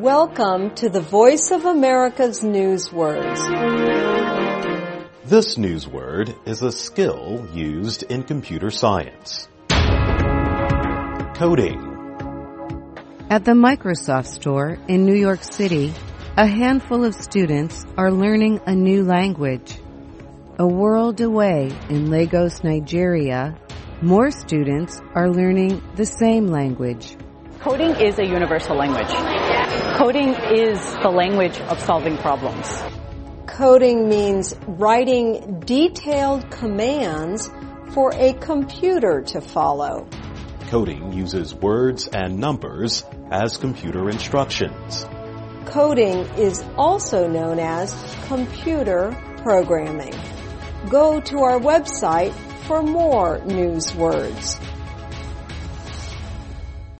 Welcome to the Voice of America's Newswords. This newsword is a skill used in computer science. Coding. At the Microsoft store in New York City, a handful of students are learning a new language. A world away in Lagos, Nigeria, more students are learning the same language. Coding is a universal language. Coding is the language of solving problems. Coding means writing detailed commands for a computer to follow. Coding uses words and numbers as computer instructions. Coding is also known as computer programming. Go to our website for more newswords.